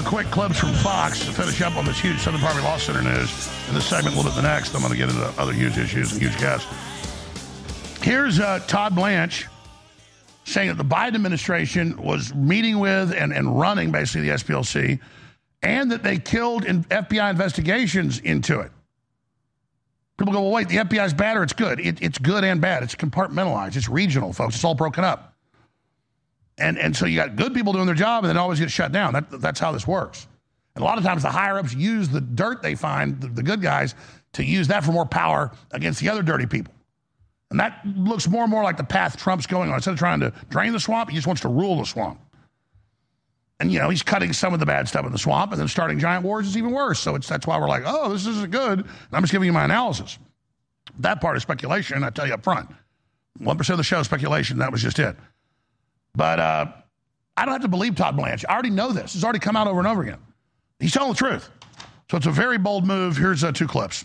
quick clips from Fox to finish up on this huge Southern Poverty Law Center news. In this segment, we'll do the next. I'm going to get into other huge issues and huge guests. Here's Todd Blanche saying that the Biden administration was meeting with and running basically the SPLC, and that they killed FBI investigations into it. People go, well, wait, the FBI's bad or it's good? It's good and bad. It's compartmentalized. It's regional, folks. It's all broken up. And so you got good people doing their job and then always get shut down. That's how this works. And a lot of times the higher-ups use the dirt they find, the good guys, to use that for more power against the other dirty people. And that looks more and more like the path Trump's going on. Instead of trying to drain the swamp, he just wants to rule the swamp. And, he's cutting some of the bad stuff in the swamp, and then starting giant wars is even worse. So that's why we're like, oh, this isn't good. And I'm just giving you my analysis. That part is speculation, I tell you up front. 1% of the show is speculation. That was just it. But I don't have to believe Todd Blanche. I already know this. It's already come out over and over again. He's telling the truth. So it's a very bold move. Here's 2 clips.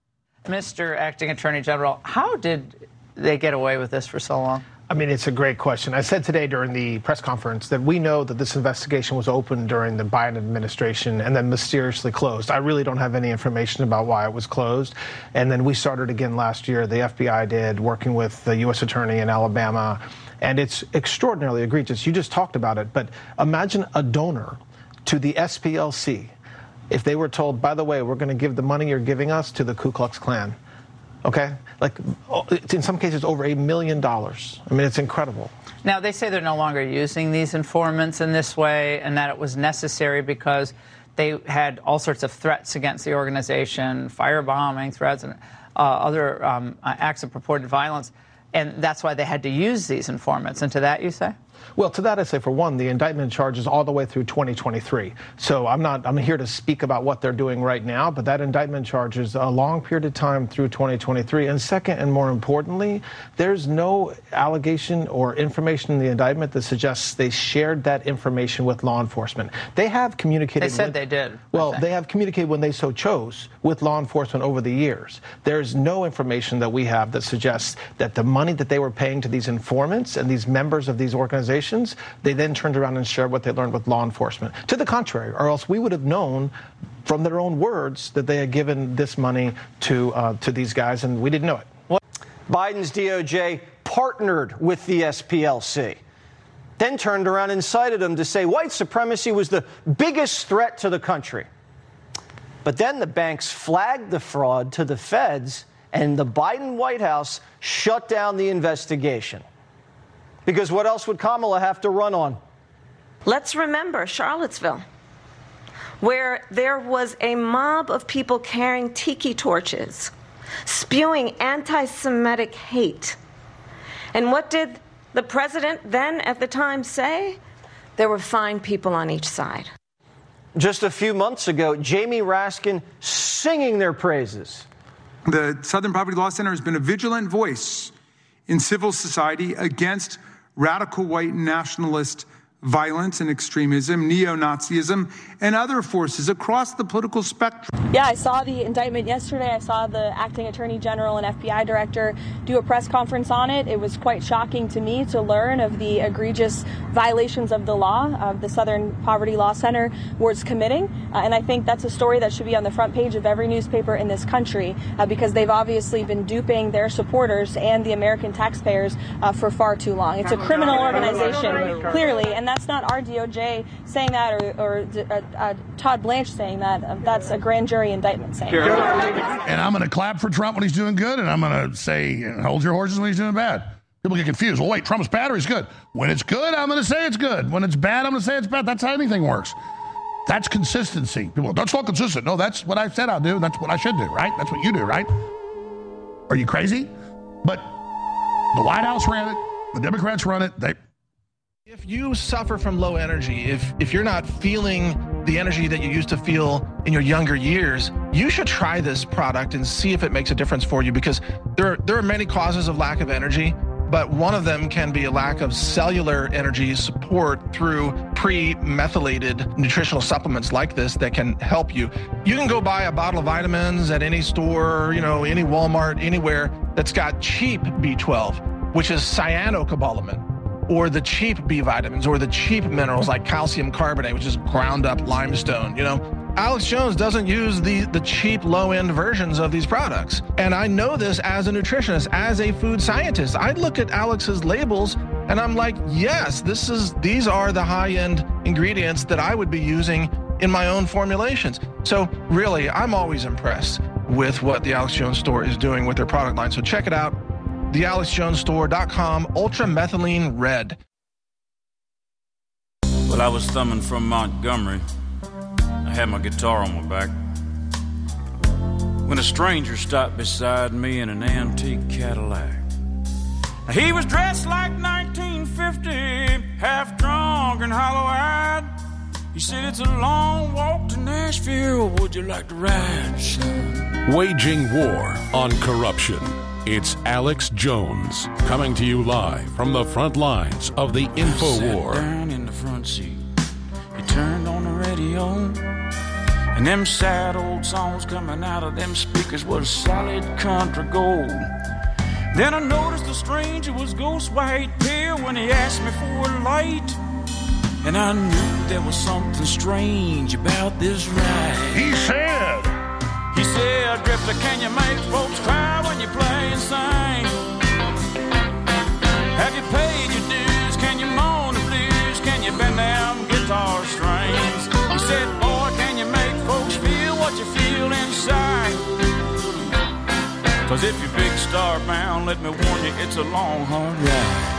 Mr. Acting Attorney General, how did they get away with this for so long? I mean, it's a great question. I said today during the press conference that we know that this investigation was opened during the Biden administration and then mysteriously closed. I really don't have any information about why it was closed. And then we started again last year. The FBI did, working with the U.S. Attorney in Alabama. And it's extraordinarily egregious. You just talked about it. But imagine a donor to the SPLC if they were told, by the way, we're going to give the money you're giving us to the Ku Klux Klan. Okay? Like, in some cases, over $1 million. I mean, it's incredible. Now, they say they're no longer using these informants in this way and that it was necessary because they had all sorts of threats against the organization, firebombing threats and other acts of purported violence. And that's why they had to use these informants. And to that, you say? Well, to that, I say, for one, the indictment charges all the way through 2023. So I'm here to speak about what they're doing right now, but that indictment charges a long period of time through 2023. And second, and more importantly, there's no allegation or information in the indictment that suggests they shared that information with law enforcement. They have communicated. They said they did. Well, they have communicated when they so chose with law enforcement over the years. There's no information that we have that suggests that the money that they were paying to these informants and these members of these organizations, they then turned around and shared what they learned with law enforcement. To the contrary, or else we would have known from their own words that they had given this money to these guys, and we didn't know it. Biden's DOJ partnered with the SPLC, then turned around and cited them to say white supremacy was the biggest threat to the country. But then the banks flagged the fraud to the feds, and the Biden White House shut down the investigation. Because what else would Kamala have to run on? Let's remember Charlottesville, where there was a mob of people carrying tiki torches, spewing anti-Semitic hate. And what did the president then at the time say? There were fine people on each side. Just a few months ago, Jamie Raskin singing their praises. The Southern Poverty Law Center has been a vigilant voice in civil society against radical white nationalist violence and extremism, neo-Nazism, and other forces across the political spectrum. Yeah, I saw the indictment yesterday. I saw the acting attorney general and FBI director do a press conference on it. It was quite shocking to me to learn of the egregious violations of the law of the Southern Poverty Law Center was committing. And I think that's a story that should be on the front page of every newspaper in this country because they've obviously been duping their supporters and the American taxpayers for far too long. It's a criminal organization, clearly, and that's not our DOJ saying that or Todd Blanche saying that. That's a grand jury indictment saying that. And I'm going to clap for Trump when he's doing good, and I'm going to say, hold your horses when he's doing bad. People get confused. Well, wait, Trump's bad or he's good? When it's good, I'm going to say it's good. When it's bad, I'm going to say it's bad. That's how anything works. That's consistency. People go, that's not consistent. No, that's what I said I'll do. That's what I should do, right? That's what you do, right? Are you crazy? But the White House ran it. The Democrats run it. If you suffer from low energy, if you're not feeling the energy that you used to feel in your younger years, you should try this product and see if it makes a difference for you, because there are many causes of lack of energy, but one of them can be a lack of cellular energy support through pre-methylated nutritional supplements like this that can help you. You can go buy a bottle of vitamins at any store, any Walmart, anywhere that's got cheap B12, which is cyanocobalamin. or the cheap B vitamins, or the cheap minerals like calcium carbonate, which is ground up limestone. Alex Jones doesn't use the cheap low-end versions of these products. And I know this as a nutritionist, as a food scientist. I look at Alex's labels and I'm like, yes, these are the high-end ingredients that I would be using in my own formulations. So really, I'm always impressed with what the Alex Jones store is doing with their product line. So check it out, thealexjonesstore.com, Ultra Methylene Red. Well, I was thumbing from Montgomery. I had my guitar on my back when a stranger stopped beside me in an antique Cadillac. Now, he was dressed like 1950, half drunk and hollow-eyed. He said, "It's a long walk to Nashville. Would you like to ride, son?" Waging war on corruption. It's Alex Jones coming to you live from the front lines of the info war. Down in the front seat, he turned on the radio, and them sad old songs coming out of them speakers was solid country gold. Then I noticed the stranger was ghost white pale when he asked me for a light, and I knew there was something strange about this ride. He said, "Drifter, can you make folks cry when you play and sing? Have you paid your dues? Can you moan the blues? Can you bend them guitar strings?" He said, "Boy, can you make folks feel what you feel inside? 'Cause if you're big star bound, let me warn you, it's a long, hard ride."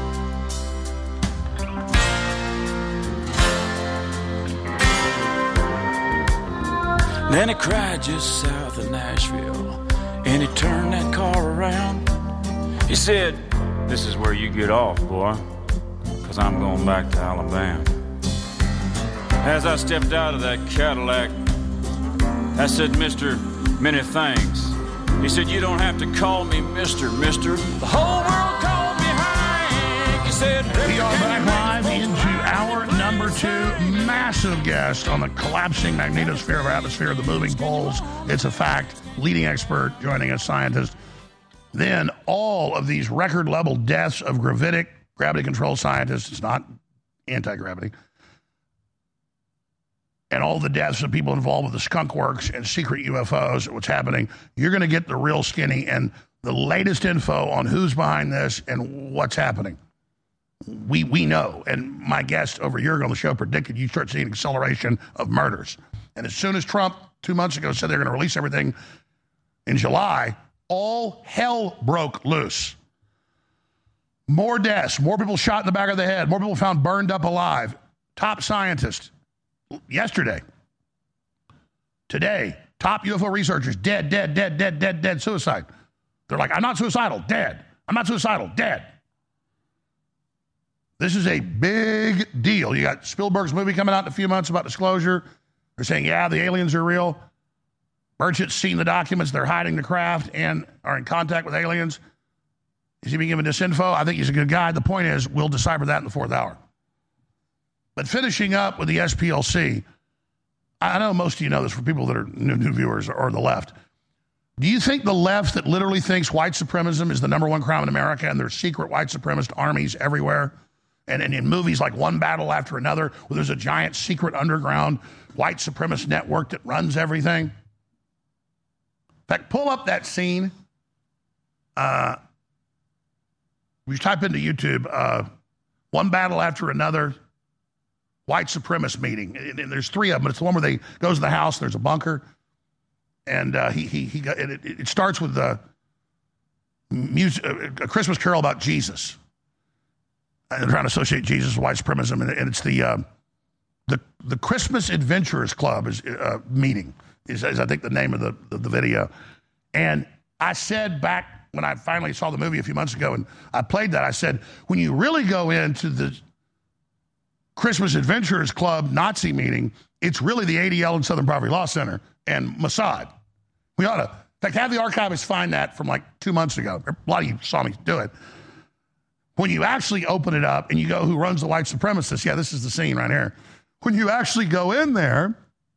Then he cried just south of Nashville, and he turned that car around. He said, "This is where you get off, boy, 'cause I'm going back to Alabama." As I stepped out of that Cadillac, I said, "Mr. Many Thanks." He said, "You don't have to call me Mr. The whole world called me Hank." He said, we are back live into hour number 2. Massive guest on the collapsing magnetosphere of our atmosphere, the moving poles. It's a fact. Leading expert joining us, scientist. Then all of these record-level deaths of gravitic, gravity-controlled scientists. It's not anti-gravity. And all the deaths of people involved with the skunk works and secret UFOs, what's happening. You're going to get the real skinny and the latest info on who's behind this and what's happening. We know, and my guest over a year ago on the show predicted you start seeing acceleration of murders. And as soon as Trump 2 months ago said they're going to release everything in July, all hell broke loose. More deaths, more people shot in the back of the head, more people found burned up alive. Top scientists yesterday, today, top UFO researchers dead, suicide. They're like, "I'm not suicidal, dead. I'm not suicidal, dead." This is a big deal. You got Spielberg's movie coming out in a few months about disclosure. They're saying, yeah, the aliens are real. Burchett's seen the documents. They're hiding the craft and are in contact with aliens. Is he being given disinfo? I think he's a good guy. The point is, we'll decipher that in the 4th hour. But finishing up with the SPLC, I know most of you know this for people that are new viewers or the left. Do you think the left that literally thinks white supremacism is the number one crime in America and there's secret white supremacist armies everywhere? And in movies like One Battle After Another, where there's a giant secret underground white supremacist network that runs everything. In fact, pull up that scene. We type into YouTube, One Battle After Another, white supremacist meeting. And there's 3 of them. It's the one where they goes to the house, there's a bunker. And it starts with a Christmas carol about Jesus. And they're trying to associate Jesus with white supremacism, and it's the Christmas Adventurers Club meeting is I think the name of the video. And I said back when I finally saw the movie a few months ago, and I played that, I said, when you really go into the Christmas Adventurers Club Nazi meeting, it's really the ADL and Southern Poverty Law Center and Mossad. We ought to, in fact, have the archivists find that from like 2 months ago. A lot of you saw me do it. When you actually open it up and you go, who runs the white supremacists? Yeah, this is the scene right here. When you actually go in there,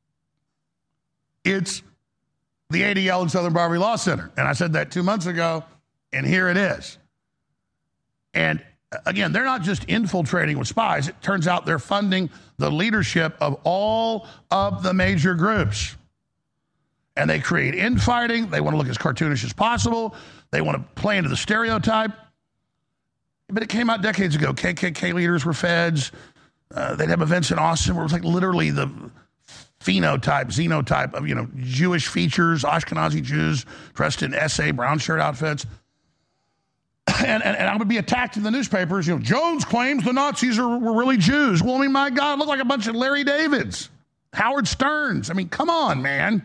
it's the ADL and Southern Poverty Law Center. And I said that 2 months ago, and here it is. And again, they're not just infiltrating with spies. It turns out they're funding the leadership of all of the major groups. And they create infighting. They want to look as cartoonish as possible. They want to play into the stereotype. But it came out decades ago. KKK leaders were feds. They'd have events in Austin where it was like literally the xenotype of, Jewish features, Ashkenazi Jews dressed in SA brown shirt outfits. And I would be attacked in the newspapers. Jones claims the Nazis were really Jews. Well, I mean, my God, it looked like a bunch of Larry Davids, Howard Sterns. I mean, come on, man.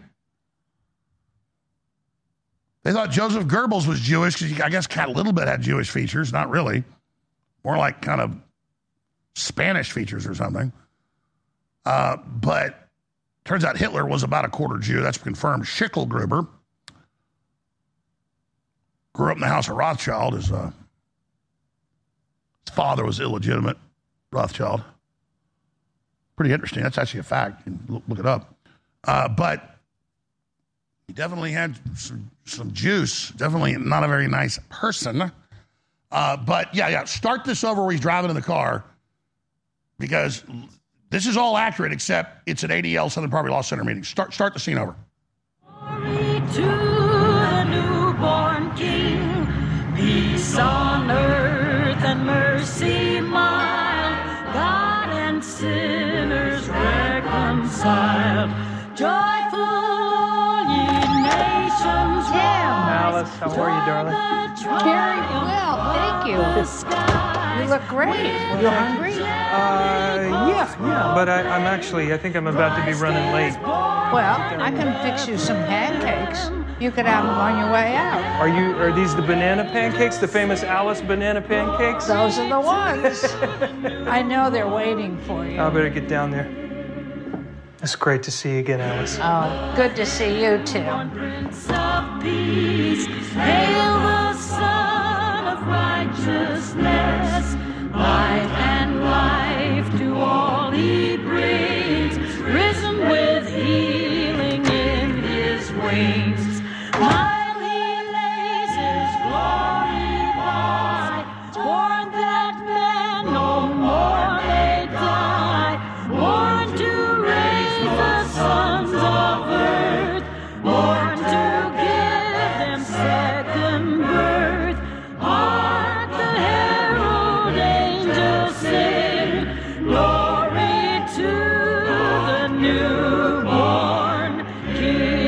They thought Joseph Goebbels was Jewish because I guess a little bit had Jewish features. Not really. More like kind of Spanish features or something. But turns out Hitler was about a quarter Jew. That's confirmed. Schicklgruber grew up in the house of Rothschild. His father was illegitimate, Rothschild. Pretty interesting. That's actually a fact. You can look it up. But he definitely had some juice. Definitely not a very nice person. But yeah. Start this over where he's driving in the car, because this is all accurate except it's an ADL Southern Poverty Law Center meeting. Start the scene over. Glory to the newborn King, peace on earth and mercy mild, God and sinners reconciled, joyful ye nations rise. Alice, how are you, darling? Very well, thank you. You look great. You hungry? Yeah, but I think I'm about to be running late. Well, I can fix you some pancakes. You could have them on your way out. Are these the banana pancakes, the famous Alice banana pancakes? Those are the ones. I know they're waiting for you. I better get down there. It's great to see you again, Alice. Oh, good to see you too. Prince of Peace, hail the Son of Righteousness, light and life to all he brings, risen with healing in his wings. While he lays his glory by, born that man no more may die, born to raise the sons of earth, born to give them second birth. Hark the herald angels sing, glory to the newborn King.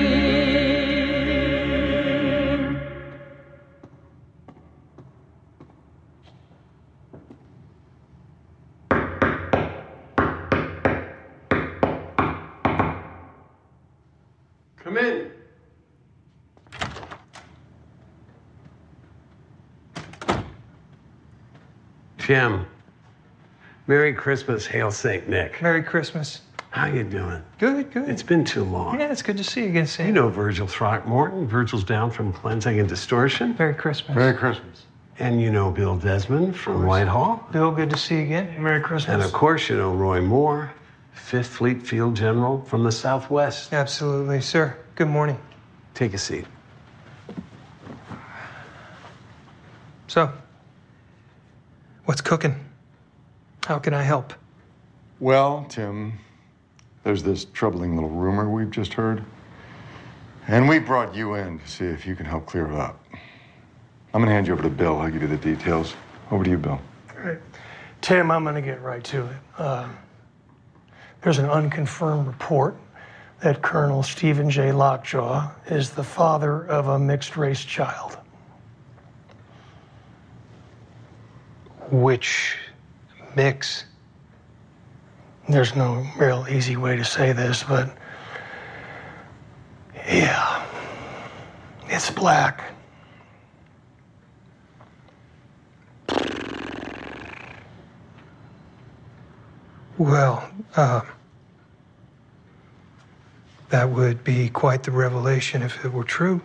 Come in. Jim, Merry Christmas, hail St. Nick. Merry Christmas. How you doing? Good. It's been too long. Yeah, it's good to see you again, Sam. You know Virgil Throckmorton. Virgil's down from Cleansing and Distortion. Merry Christmas. Merry Christmas. And you know Bill Desmond from Whitehall. Bill, good to see you again. Merry Christmas. And of course you know Roy Moore, 5th Fleet Field General from the Southwest. Absolutely, sir. Good morning. Take a seat. So, what's cooking? How can I help? Well, Tim, there's this troubling little rumor we've just heard. And we brought you in to see if you can help clear it up. I'm going to hand you over to Bill. I'll give you the details. Over to you, Bill. All right. Tim, I'm going to get right to it. There's an unconfirmed report that Colonel Stephen J. Lockjaw is the father of a mixed-race child. Which mix? There's no real easy way to say this, but yeah, it's black. Well, that would be quite the revelation if it were true.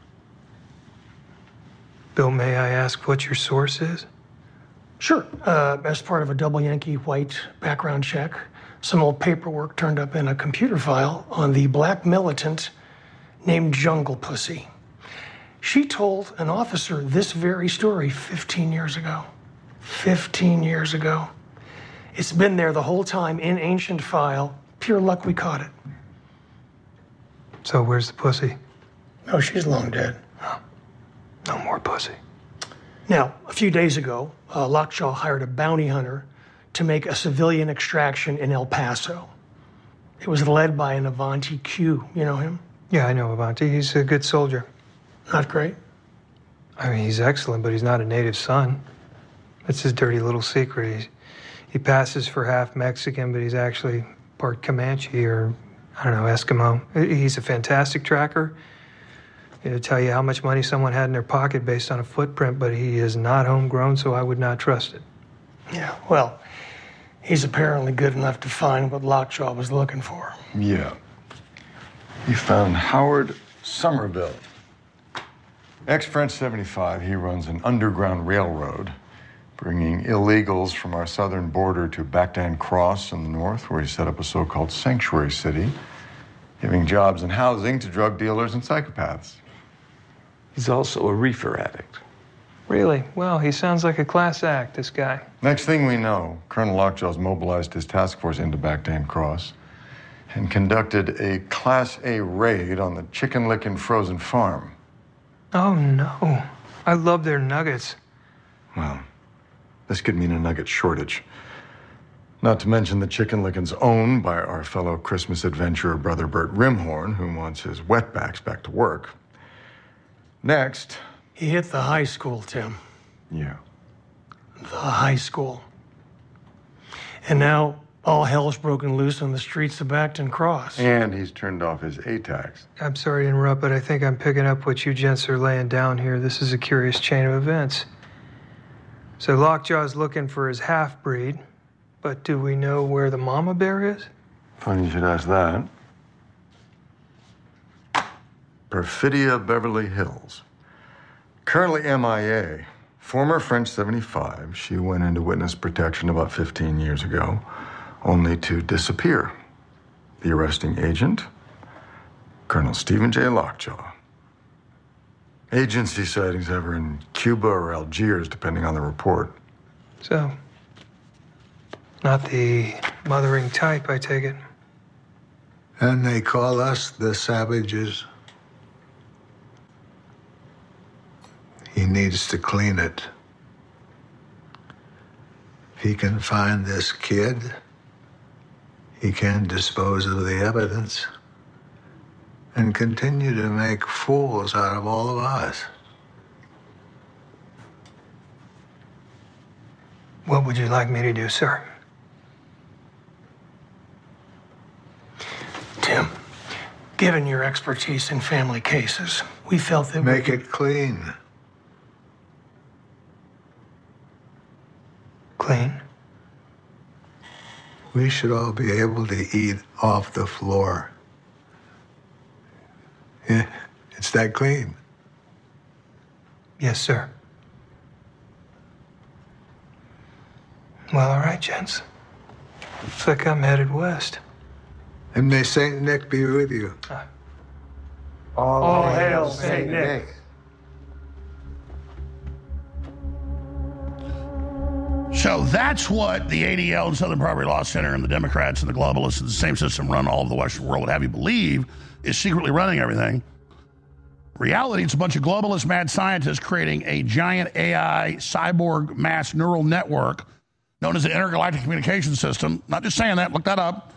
Bill, may I ask what your source is? Sure. As part of a double Yankee white background check, some old paperwork turned up in a computer file on the black militant named Jungle Pussy. She told an officer this very story 15 years ago. 15 years ago. It's been there the whole time in ancient file. Pure luck we caught it. So where's the pussy? No, she's long dead. No more pussy. Now, a few days ago, Lockjaw hired a bounty hunter to make a civilian extraction in El Paso. It was led by an Avanti Q. You know him? Yeah, I know Avanti. He's a good soldier. Not great? I mean, he's excellent, but he's not a native son. That's his dirty little secret. He passes for half Mexican, but he's actually part Comanche or, I don't know, Eskimo. He's a fantastic tracker. He'll tell you how much money someone had in their pocket based on a footprint, but he is not homegrown, so I would not trust it. Yeah, well, he's apparently good enough to find what Lockjaw was looking for. Yeah. He found Howard Somerville. Ex-French 75, he runs an underground railroad, bringing illegals from our southern border to Bactan Cross in the north, where he set up a so-called sanctuary city, giving jobs and housing to drug dealers and psychopaths. He's also a reefer addict. Really? Well, he sounds like a class act, this guy. Next thing we know, Colonel Lockjaw's mobilized his task force into Bactan Cross and conducted a Class A raid on the Chicken Licken Frozen Farm. Oh, no. I love their nuggets. Well, this could mean a nugget shortage. Not to mention the Chicken Licken's owned by our fellow Christmas adventurer brother Bert Rimhorn, who wants his wetbacks back to work. Next. He hit the high school, Tim. Yeah. The high school. And now all hell's broken loose on the streets of Bactan Cross. And he's turned off his A-tax. I'm sorry to interrupt, but I think I'm picking up what you gents are laying down here. This is a curious chain of events. So Lockjaw's looking for his half-breed, but do we know where the mama bear is? Funny you should ask that. Perfidia Beverly Hills. Currently MIA. Former French 75. She went into witness protection about 15 years ago, only to disappear. The arresting agent, Colonel Stephen J. Lockjaw. Agency sightings have her in Cuba or Algiers, depending on the report. So, not the mothering type, I take it. And they call us the savages. He needs to clean it. If he can find this kid, he can dispose of the evidence and continue to make fools out of all of us. What would you like me to do, sir? Tim, given your expertise in family cases, we felt that Make it clean. Clean? We should all be able to eat off the floor. Yeah, it's that clean. Yes, sir. Well, all right, gents. Looks like I'm headed west. And may Saint Nick be with you. All hail Saint Nick. So that's what the ADL and Southern Poverty Law Center and the Democrats and the globalists and the same system run all of the Western world would have you believe is secretly running everything. Reality, it's a bunch of globalist mad scientists creating a giant AI cyborg mass neural network known as the Intergalactic Communication System. Not just saying that, look that up.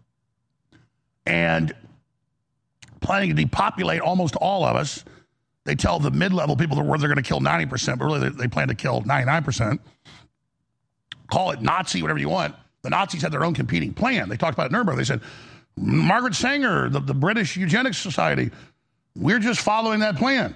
And planning to depopulate almost all of us. They tell the mid-level people where they're going to kill 90%, but really they plan to kill 99%. Call it Nazi, whatever you want. The Nazis had their own competing plan. They talked about it at Nuremberg. They said, Margaret Sanger, the British Eugenics Society, we're just following that plan.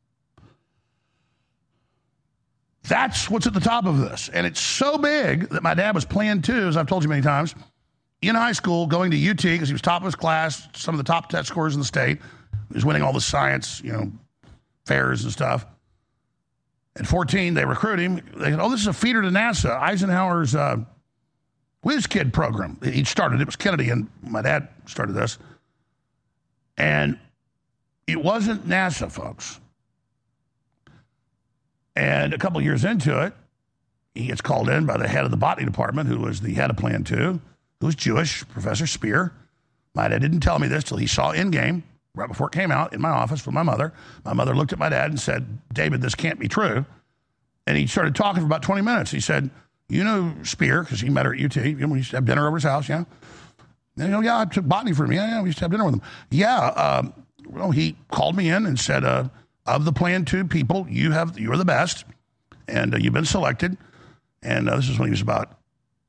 That's what's at the top of this. And it's so big that my dad was playing too, as I've told you many times, in high school, going to UT, because he was top of his class, some of the top test scores in the state. He was winning all the science, fairs and stuff. At 14, they recruit him. They said, this is a feeder to NASA, Eisenhower's Whiz Kid program. He started it. It was Kennedy, and my dad started this. And it wasn't NASA, folks. And a couple of years into it, he gets called in by the head of the botany department, who was the head of Plan 2, who was Jewish, Professor Spear. My dad didn't tell me this till he saw Endgame, right before it came out, in my office with my mother. My mother looked at my dad and said, David, this can't be true. And he started talking for about 20 minutes. He said, you know Spear, because he met her at UT. We used to have dinner over his house, yeah. And, yeah, I took botany for him. Yeah, we used to have dinner with him. Yeah, well, he called me in and said, of the Plan 2 people, you are the best, and you've been selected. And this is when he was about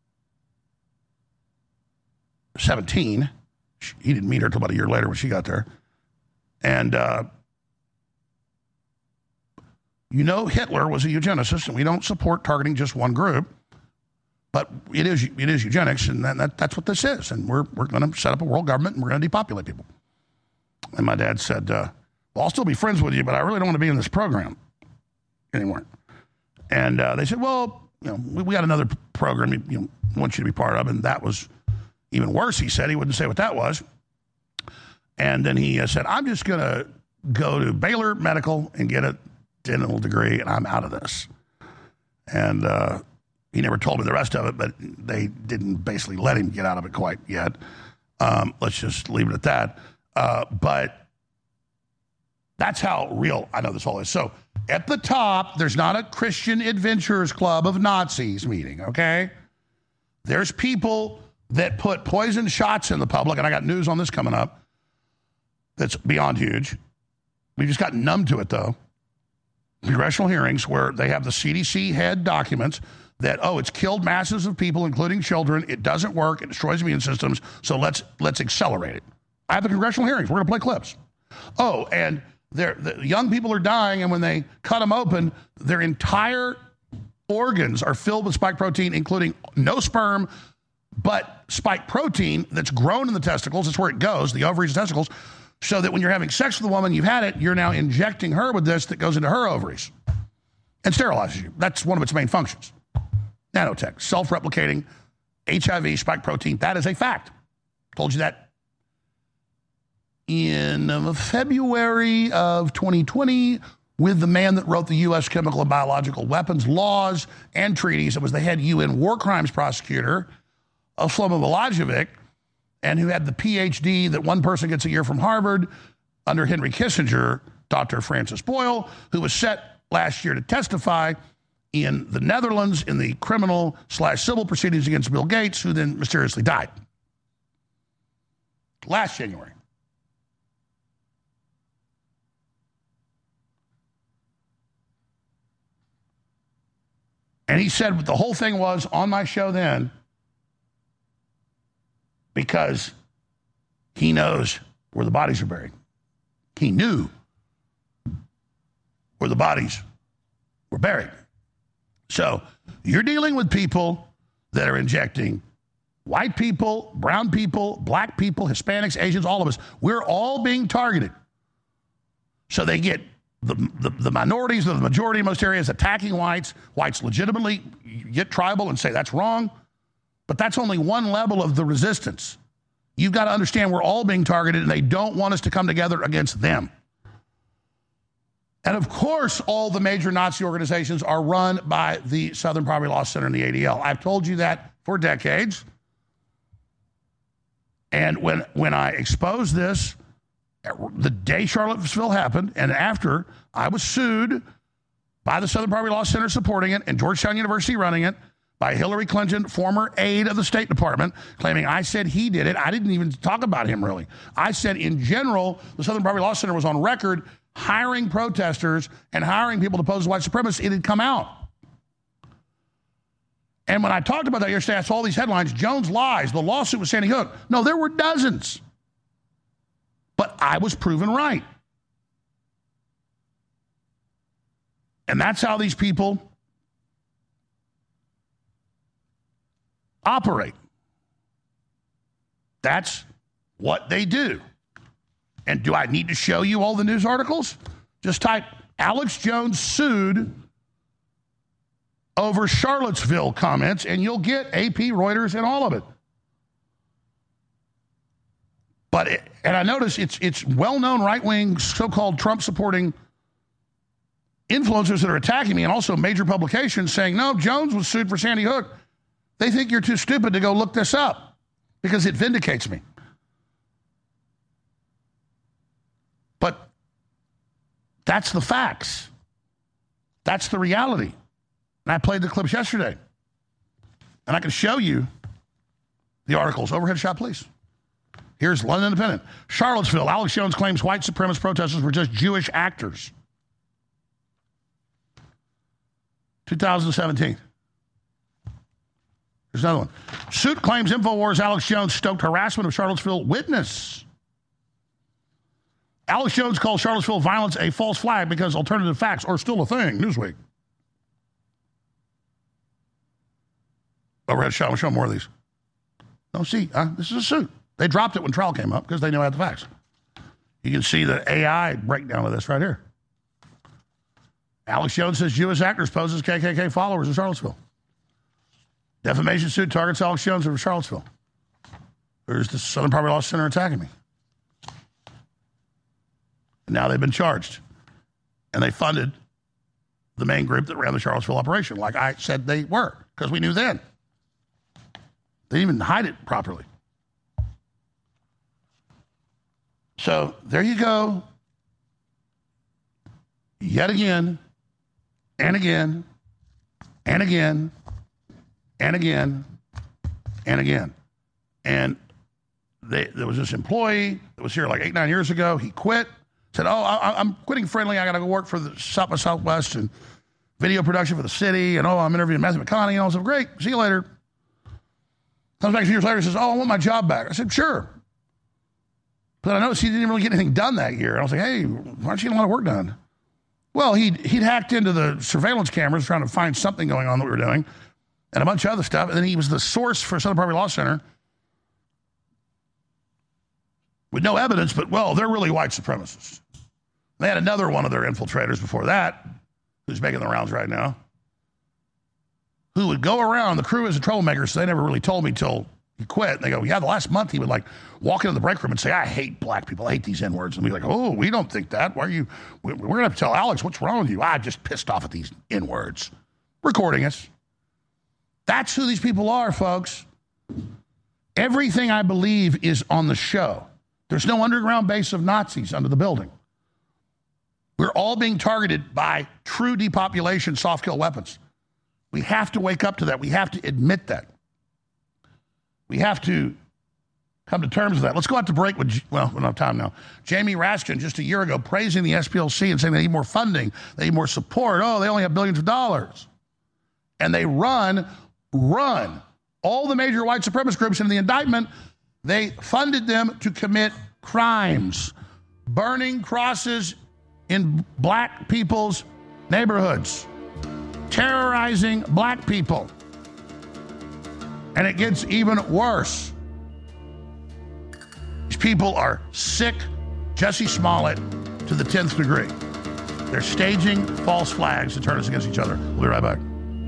17. He didn't meet her until about a year later when she got there. And, Hitler was a eugenicist, and we don't support targeting just one group. But it is eugenics, and that's what this is. And we're going to set up a world government, and we're going to depopulate people. And my dad said, well, I'll still be friends with you, but I really don't want to be in this program anymore. And they said, well, we got another program we want you to be part of, and that was even worse, he said. He wouldn't say what that was. And then he said, I'm just going to go to Baylor Medical and get a dental degree, and I'm out of this. And he never told me the rest of it, but they didn't basically let him get out of it quite yet. Let's just leave it at that. But that's how real I know this all is. So at the top, there's not a Christian Adventurers Club of Nazis meeting, okay? There's people that put poison shots in the public, and I got news on this coming up that's beyond huge. We just got numb to it, though. Congressional hearings where they have the CDC head documents that, it's killed masses of people, including children. It doesn't work. It destroys immune systems. So let's accelerate it. I have the congressional hearings. We're going to play clips. And the young people are dying, and when they cut them open, their entire organs are filled with spike protein, including no sperm, but spike protein that's grown in the testicles. That's where it goes, the ovaries and testicles, so that when you're having sex with a woman, you've had it, you're now injecting her with this that goes into her ovaries and sterilizes you. That's one of its main functions. Nanotech, self-replicating HIV spike protein. That is a fact. Told you that in February of 2020 with the man that wrote the U.S. Chemical and Biological Weapons laws and treaties. It was the head UN war crimes prosecutor, Shlomo Milojevic, and who had the PhD that one person gets a year from Harvard under Henry Kissinger, Dr. Francis Boyle, who was set last year to testify in the Netherlands in the criminal/civil proceedings against Bill Gates, who then mysteriously died last January. And he said what the whole thing was on my show then, because he knows where the bodies are buried. He knew where the bodies were buried. So you're dealing with people that are injecting white people, brown people, black people, Hispanics, Asians, all of us. We're all being targeted. So they get the minorities or the majority in most areas attacking whites. Whites legitimately get tribal and say that's wrong. But that's only one level of the resistance. You've got to understand we're all being targeted, and they don't want us to come together against them. And of course, all the major Nazi organizations are run by the Southern Poverty Law Center and the ADL. I've told you that for decades. And when I exposed this, the day Charlottesville happened, and after, I was sued by the Southern Poverty Law Center supporting it and Georgetown University running it, by Hillary Clinton, former aide of the State Department, claiming I said he did it. I didn't even talk about him, really. I said, in general, the Southern Poverty Law Center was on record hiring protesters and hiring people to oppose white supremacists. It had come out. And when I talked about that yesterday, I saw all these headlines, Jones lies, the lawsuit with Sandy Hook. No, there were dozens. But I was proven right. And that's how these people operate. That's what they do. And do I need to show you all the news articles? Just type Alex Jones sued over Charlottesville comments, and you'll get AP, Reuters, and all of it. And I notice it's well-known right-wing, so-called Trump-supporting influencers that are attacking me and also major publications saying, no, Jones was sued for Sandy Hook. They think you're too stupid to go look this up because it vindicates me. But that's the facts. That's the reality. And I played the clips yesterday. And I can show you the articles. Overhead shot, please. Here's London Independent. Charlottesville, Alex Jones claims white supremacist protesters were just Jewish actors. 2017. There's another one. Suit claims InfoWars Alex Jones stoked harassment of Charlottesville witness. Alex Jones calls Charlottesville violence a false flag because alternative facts are still a thing. Newsweek. Overhead shot. I'll show more of these. No, see, this is a suit. They dropped it when trial came up because they knew I had the facts. You can see the AI breakdown of this right here. Alex Jones says Jewish actors pose as KKK followers in Charlottesville. Defamation suit targets Alex Jones over Charlottesville. There's the Southern Poverty Law Center attacking me. And now they've been charged. And they funded the main group that ran the Charlottesville operation, like I said they were, because we knew then. They didn't even hide it properly. So there you go. Yet again, and again, and again, and again, and again. And there was this employee that was here like 8-9 years ago. He quit. Said, I'm quitting Friendly. I got to go work for the South by Southwest and video production for the city. And, I'm interviewing Matthew McConaughey. And I said, great. See you later. Comes back a few years later and says, I want my job back. I said, sure. But I noticed he didn't really get anything done that year. And I was like, hey, why aren't you getting a lot of work done? Well, he'd hacked into the surveillance cameras trying to find something going on that we were doing and a bunch of other stuff. And then he was the source for Southern Poverty Law Center with no evidence, but, they're really white supremacists. They had another one of their infiltrators before that, who's making the rounds right now, who would go around. The crew is a troublemaker, so they never really told me till he quit. And they go, the last month he would walk into the break room and say, I hate black people. I hate these N-words. And we'd be like, we don't think that. Why are you? We're going to have to tell Alex, what's wrong with you? I'm just pissed off at these N-words. Recording us. That's who these people are, folks. Everything I believe is on the show. There's no underground base of Nazis under the building. We're all being targeted by true depopulation, soft kill weapons. We have to wake up to that. We have to admit that. We have to come to terms with that. Let's go out to break with, we don't have time now. Jamie Raskin, just a year ago, praising the SPLC and saying they need more funding, they need more support. They only have billions of dollars. And they run all the major white supremacist groups in the indictment. They funded them to commit crimes, burning crosses in black people's neighborhoods, terrorizing black people. And it gets even worse. These people are sick, Jesse Smollett to the 10th degree. They're staging false flags to turn us against each other. We'll be right back.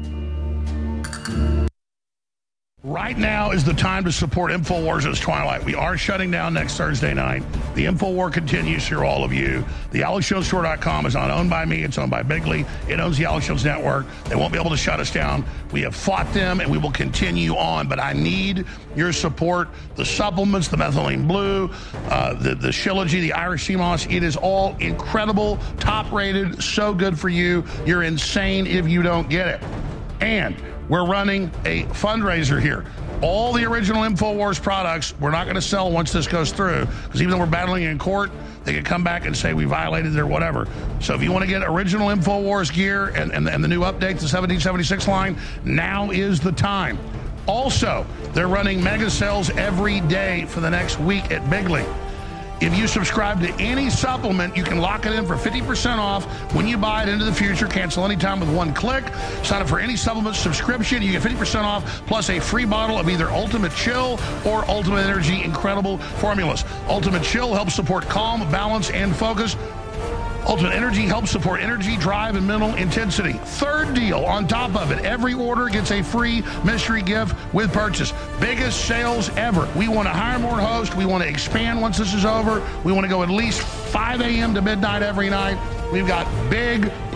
Right now is the time to support InfoWars' Twilight. We are shutting down next Thursday night. The InfoWar continues for all of you. The AlexJonesStore.com is not owned by me. It's owned by Bigley. It owns the Alex Jones Network. They won't be able to shut us down. We have fought them, and we will continue on. But I need your support. The supplements, the methylene blue, the Shilajit, the Irish sea moss. It is all incredible, top-rated, so good for you. You're insane if you don't get it. And we're running a fundraiser here. All the original InfoWars products we're not going to sell once this goes through, because even though we're battling in court, they can come back and say we violated their whatever. So if you want to get original InfoWars gear and the new update, the 1776 line, now is the time. Also, they're running mega sales every day for the next week at Bigley. If you subscribe to any supplement, you can lock it in for 50% off when you buy it into the future. Cancel anytime with one click. Sign up for any supplement subscription. You get 50% off plus a free bottle of either Ultimate Chill or Ultimate Energy Incredible Formulas. Ultimate Chill helps support calm, balance, and focus. Ultimate Energy helps support energy, drive, and mental intensity. Third deal on top of it. Every order gets a free mystery gift with purchase. Biggest sales ever. We want to hire more hosts. We want to expand once this is over. We want to go at least 5 a.m. to midnight every night. We've got big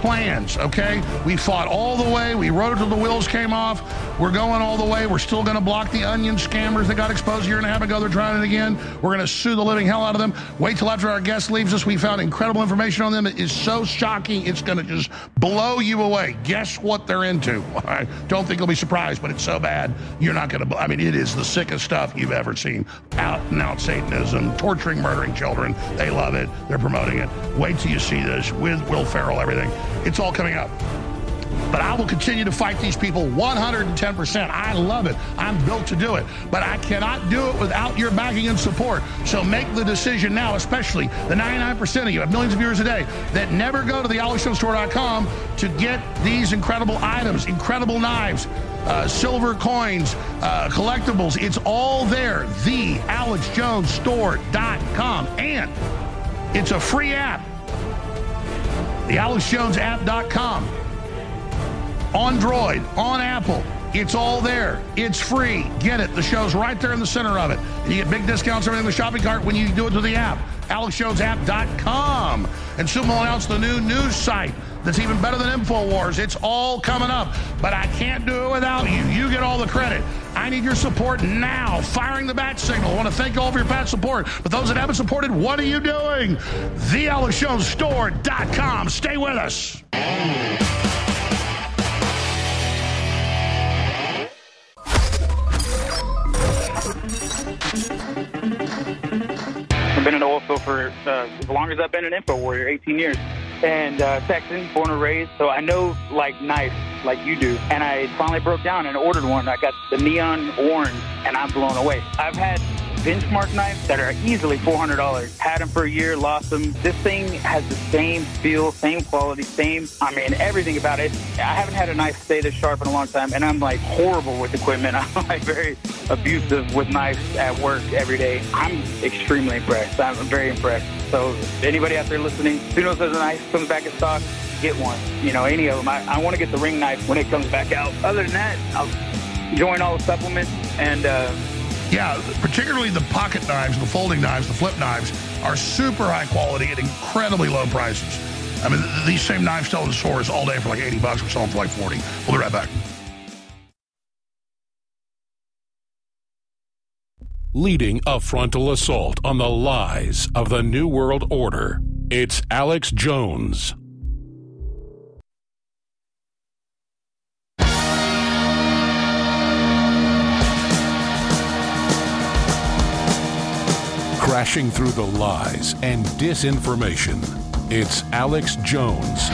plans, okay? We fought all the way. We rode it till the wheels came off. We're going all the way. We're still going to block the onion scammers that got exposed a year and a half ago. They're trying it again. We're going to sue the living hell out of them. Wait till after our guest leaves us. We found incredible information on them. It is so shocking. It's going to just blow you away. Guess what they're into? I don't think you'll be surprised, but it's so bad. You're not going to, I mean, it is the sickest stuff you've ever seen. Out and out Satanism, torturing, murdering children. They love it. They're promoting it. Wait till you see this with Will Ferrell, everything. It's all coming up. But I will continue to fight these people 110%. I love it. I'm built to do it. But I cannot do it without your backing and support. So make the decision now, especially the 99% of you, have millions of viewers a day, that never go to thealexjonestore.com to get these incredible items, incredible knives, silver coins, collectibles. It's all there. thealexjonestore.com. And it's a free app. thealexjonesapp.com. On Droid, on Apple, it's all there. It's free. Get it. The show's right there in the center of it. And you get big discounts everything in the shopping cart when you do it to the app. AlexJonesApp.com. And soon we'll announce the new news site that's even better than InfoWars. It's all coming up. But I can't do it without you. You get all the credit. I need your support now. Firing the bat signal. I want to thank you all for your past support. But those that haven't supported, what are you doing? TheAlexJonesStore.com. Stay with us. I've been in the oil field for as long as I've been an info warrior, 18 years. And Texan, born and raised, so I know like knives like you do. And I finally broke down and ordered one. I got the neon orange, and I'm blown away. I've had benchmark knives that are easily $400. Had them for a year, lost them. This thing has the same feel, same quality, everything about it. I haven't had a knife stay this sharp in a long time, and I'm like horrible with equipment. I'm like very abusive with knives at work every day. I'm extremely impressed. I'm very impressed. So anybody out there listening, who knows if a knife comes back in stock, get one. You know, any of them. I want to get the ring knife when it comes back out. Other than that, I'll join all the supplements and yeah, particularly the pocket knives, the folding knives, the flip knives are super high quality at incredibly low prices. I mean, these same knives sell in stores all day for like $80. We're selling for like $40. We'll be right back. Leading a frontal assault on the lies of the New World Order, it's Alex Jones. Crashing through the lies and disinformation, it's Alex Jones.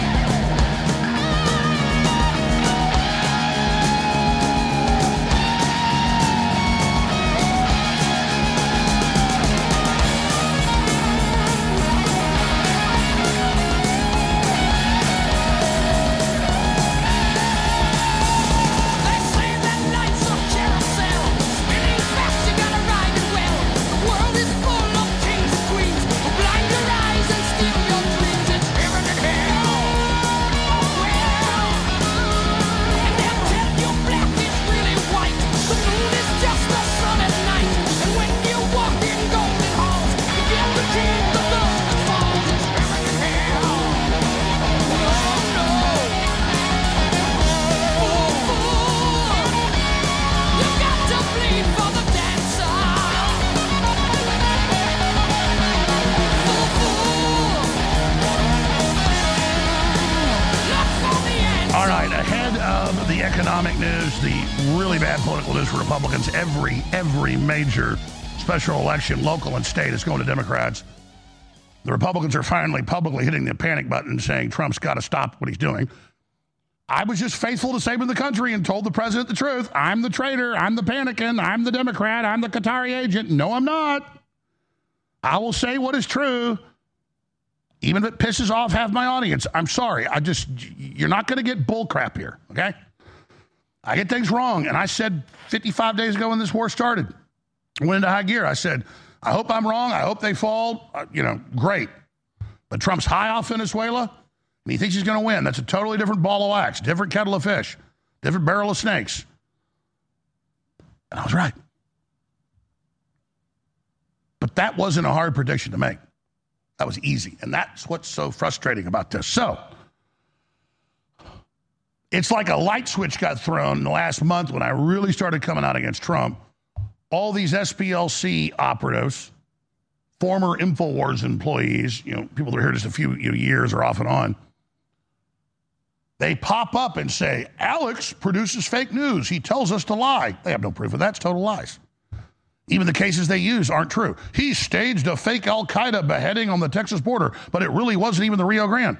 Economic news, the really bad political news for Republicans. Every major special election, local and state, is going to Democrats. The Republicans are finally publicly hitting the panic button and saying Trump's got to stop what he's doing. I was just faithful to saving the country and told the president the truth. I'm the traitor. I'm the panicking. I'm the Democrat. I'm the Qatari agent. No, I'm not. I will say what is true, even if it pisses off half my audience. I'm sorry. You're not going to get bull crap here, okay? I get things wrong. And I said 55 days ago when this war started, went into high gear, I said, I hope I'm wrong. I hope they fall. Great. But Trump's high off Venezuela, and he thinks he's going to win. That's a totally different ball of wax, different kettle of fish, different barrel of snakes. And I was right. But that wasn't a hard prediction to make. That was easy. And that's what's so frustrating about this. So, It's like a light switch got thrown in the last month when I really started coming out against Trump. All these SPLC operatives, former InfoWars employees, people that are here just a few years or off and on, they pop up and say, Alex produces fake news. He tells us to lie. They have no proof of that. It's total lies. Even the cases they use aren't true. He staged a fake Al-Qaeda beheading on the Texas border, but it really wasn't even the Rio Grande.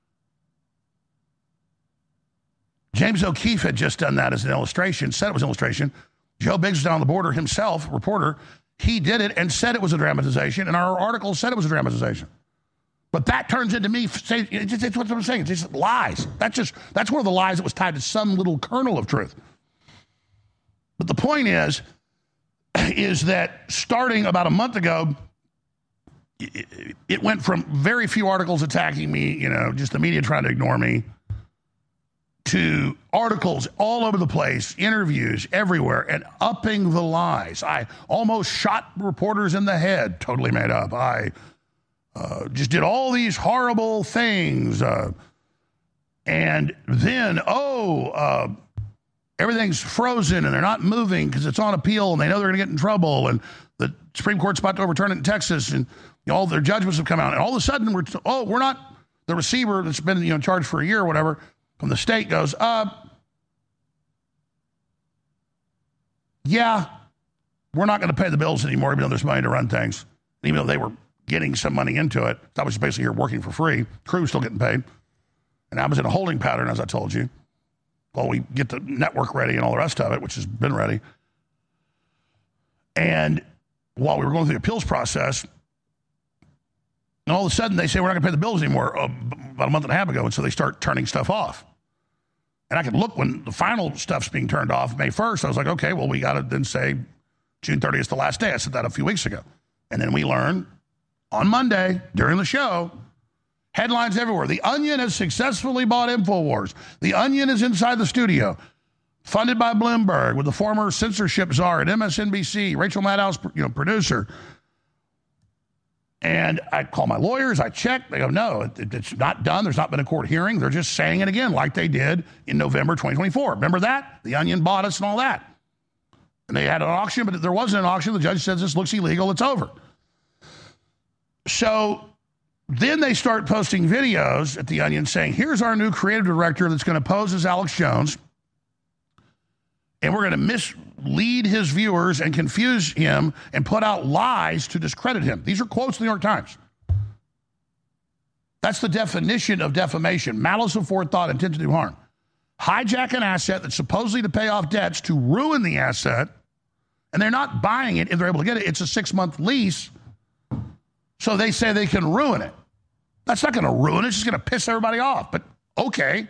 James O'Keefe had just done that as an illustration, said it was an illustration. Joe Biggs was down the border himself, reporter. He did it and said it was a dramatization, and our article said it was a dramatization. But that turns into me saying, it's what I'm saying, it's just lies. That's one of the lies that was tied to some little kernel of truth. But the point is that starting about a month ago, it went from very few articles attacking me, just the media trying to ignore me, to articles all over the place, interviews everywhere, and upping the lies. I almost shot reporters in the head, totally made up. I just did all these horrible things. And then, everything's frozen and they're not moving because it's on appeal and they know they're going to get in trouble. And the Supreme Court's about to overturn it in Texas and all their judgments have come out. And all of a sudden, we're not, the receiver that's been in charge for a year or whatever from the state goes, yeah, we're not going to pay the bills anymore, even though there's money to run things. Even though they were getting some money into it. I was basically here working for free. Crew's still getting paid. And I was in a holding pattern, as I told you, while we get the network ready and all the rest of it, which has been ready. And while we were going through the appeals process, and all of a sudden they say, we're not going to pay the bills anymore about a month and a half ago. And so they start turning stuff off. And I could look when the final stuff's being turned off May 1st. I was like, okay, well, we got to then say June 30th is the last day. I said that a few weeks ago. And then we learned on Monday during the show, headlines everywhere. The Onion has successfully bought InfoWars. The Onion is inside the studio, funded by Bloomberg with the former censorship czar at MSNBC, Rachel Maddow's producer. And I call my lawyers, I check, they go, no, it's not done. There's not been a court hearing. They're just saying it again like they did in November 2024. Remember that? The Onion bought us and all that. And they had an auction, but there wasn't an auction. The judge says this looks illegal. It's over. So then they start posting videos at The Onion saying, here's our new creative director that's going to pose as Alex Jones, and we're going to mislead his viewers and confuse him and put out lies to discredit him. These are quotes from the New York Times. That's the definition of defamation: malice of forethought, intent to do harm. Hijack an asset that's supposedly to pay off debts to ruin the asset, and they're not buying it if they're able to get it. It's a 6-month lease. So they say they can ruin it. That's not going to ruin it. It's just going to piss everybody off. But okay.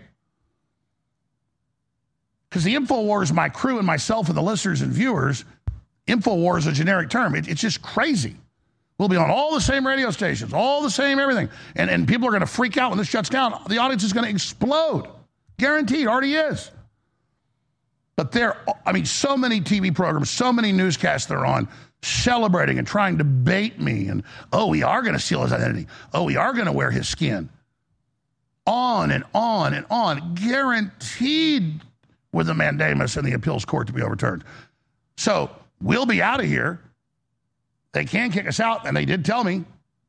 Because the InfoWars, my crew and myself and the listeners and viewers, InfoWars is a generic term. It's just crazy. We'll be on all the same radio stations, all the same everything. And people are going to freak out when this shuts down. The audience is going to explode. Guaranteed. Already is. But so many TV programs, so many newscasts they're on, celebrating and trying to bait me. And, we are going to steal his identity. We are going to wear his skin. On and on and on. Guaranteed with the mandamus and the appeals court to be overturned. So we'll be out of here. They can kick us out, and they did tell me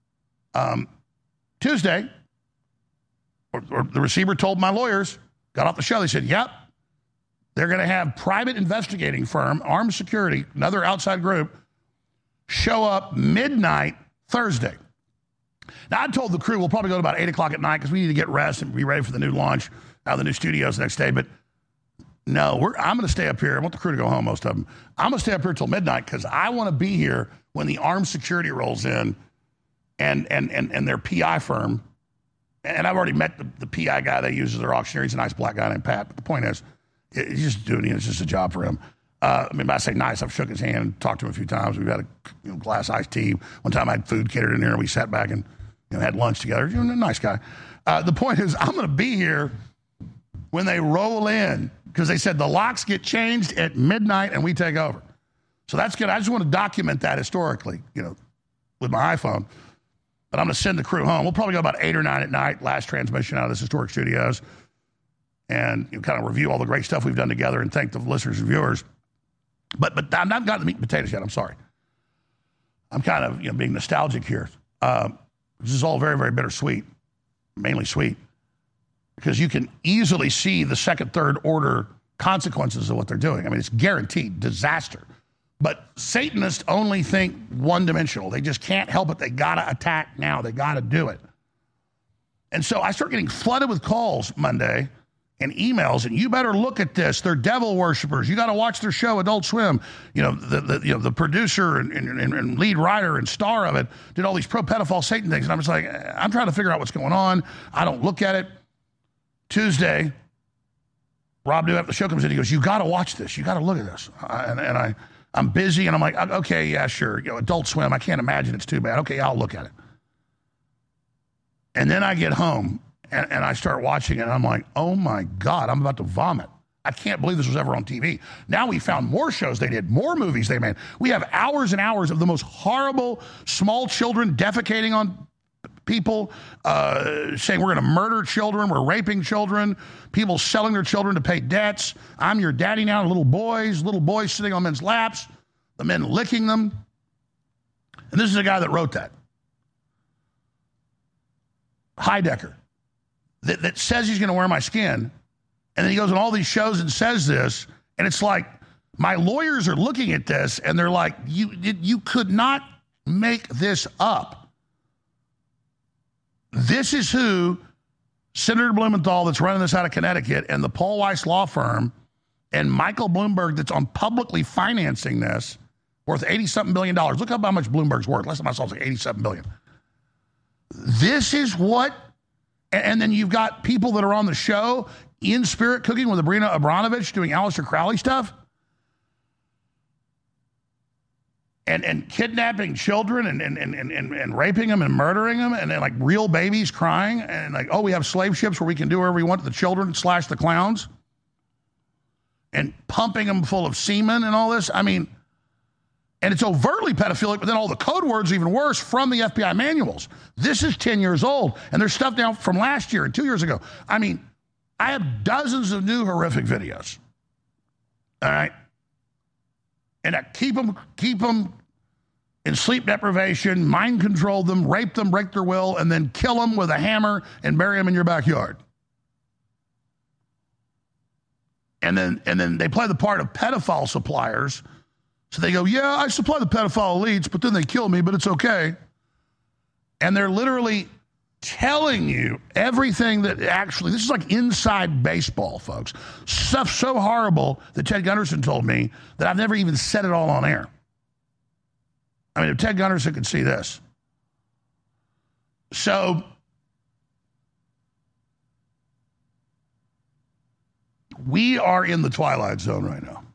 Tuesday, or the receiver told my lawyers, got off the show, they said, yep, they're going to have private investigating firm, Armed Security, another outside group, show up midnight Thursday. Now, I told the crew we'll probably go to about 8 o'clock at night because we need to get rest and be ready for the new launch out of the new studios the next day. But no, I'm going to stay up here. I want the crew to go home, most of them. I'm going to stay up here till midnight because I want to be here when the Armed Security rolls in and their PI firm. And I've already met the PI guy they use as their auctioneer. He's a nice black guy named Pat. But the point is, he's just doing it. It's just a job for him. When I say nice, I've shook his hand and talked to him a few times. We've had a glass iced tea. One time I had food catered in there and we sat back and had lunch together. Nice guy. The point is, I'm going to be here when they roll in because they said the locks get changed at midnight and we take over. So that's good. I just want to document that historically, with my iPhone. But I'm going to send the crew home. We'll probably go about 8 or 9 at night, last transmission out of this historic studios. and kind of review all the great stuff we've done together and thank the listeners and viewers. But I've not gotten the meat and potatoes yet. I'm sorry. I'm kind of being nostalgic here. This is all very, very bittersweet, mainly sweet, because you can easily see the second, third order consequences of what they're doing. I mean, it's guaranteed disaster. But Satanists only think one-dimensional. They just can't help it. They got to attack now. They got to do it. And so I start getting flooded with calls Monday and emails, and you better look at this. They're devil worshipers. You got to watch their show, Adult Swim. The producer and lead writer and star of it did all these pro-pedophile Satan things. And I'm just like, I'm trying to figure out what's going on. I don't look at it. Tuesday, Rob New after the show comes in. He goes, you got to watch this. You got to look at this. I'm busy, and I'm like, okay, yeah, sure. Adult Swim. I can't imagine it's too bad. Okay, I'll look at it. And then I get home, and I start watching it, and I'm like, oh, my God, I'm about to vomit. I can't believe this was ever on TV. Now we found more shows they did, more movies they made. We have hours and hours of the most horrible small children defecating on people, saying we're going to murder children, we're raping children, people selling their children to pay debts. I'm your daddy now, little boys sitting on men's laps, the men licking them. And this is a guy that wrote that. Heidecker, that says he's going to wear my skin, and then he goes on all these shows and says this, and it's like, my lawyers are looking at this, and they're like, you could not make this up. This is who Senator Blumenthal, that's running this out of Connecticut, and the Paul Weiss law firm, and Michael Bloomberg, that's on publicly financing this, worth $80-something billion. Look up how much Bloomberg's worth. Last time I saw it was like $87 billion. This is what, and then you've got people that are on the show in spirit cooking with Abrina Abramovich doing Aleister Crowley stuff and kidnapping children and raping them and murdering them and then like real babies crying and like, oh, we have slave ships where we can do whatever we want to the children / the clowns and pumping them full of semen and all this. I mean, and it's overtly pedophilic, but then all the code words are even worse from the FBI manuals. This is 10 years old, and there's stuff now from last year and 2 years ago. I mean, I have dozens of new horrific videos. All right? And I keep them in sleep deprivation, mind control them, rape them, break their will, and then kill them with a hammer and bury them in your backyard. And then they play the part of pedophile suppliers. So they go, yeah, I supply the pedophile elites, but then they kill me, but it's okay. And they're literally telling you everything that actually, this is like inside baseball, folks. Stuff so horrible that Ted Gunderson told me that I've never even said it all on air. I mean, if Ted Gunderson could see this. So we are in the twilight zone right now.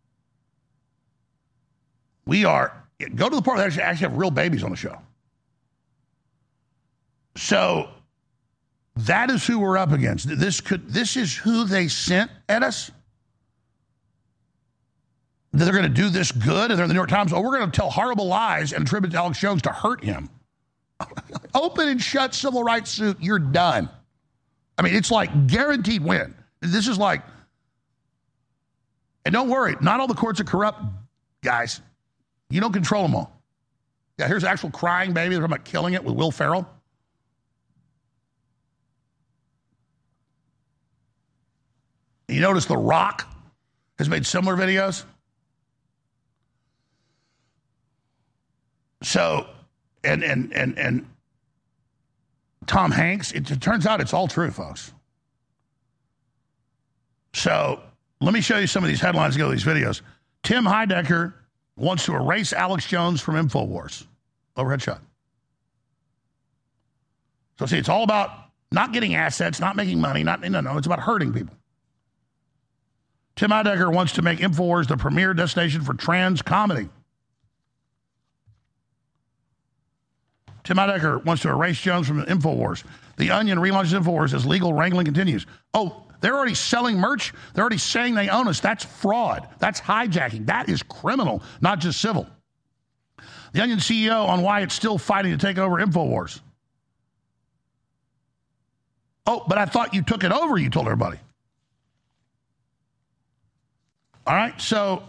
We are, go to the part that actually have real babies on the show. So that is who we're up against. This is who they sent at us. That they're going to do this good, and they're in the New York Times, oh, we're going to tell horrible lies and attribute to Alex Jones to hurt him. Open and shut civil rights suit, you're done. I mean, it's like guaranteed win. This is like, and don't worry, not all the courts are corrupt, guys. You don't control them all. Yeah, here's an actual crying baby. They're talking about killing it with Will Ferrell. You notice The Rock has made similar videos. So, and Tom Hanks, it turns out it's all true, folks. So, let me show you some of these headlines to go to these videos. Tim Heidecker wants to erase Alex Jones from InfoWars. Overhead shot. So see, it's all about not getting assets, not making money, no, it's about hurting people. Tim Heidecker wants to make InfoWars the premier destination for trans comedy. Tim Heidecker wants to erase Jones from InfoWars. The Onion relaunches InfoWars as legal wrangling continues. Oh, they're already selling merch. They're already saying they own us. That's fraud. That's hijacking. That is criminal, not just civil. The Onion CEO on why it's still fighting to take over InfoWars. Oh, but I thought you took it over, you told everybody. All right, so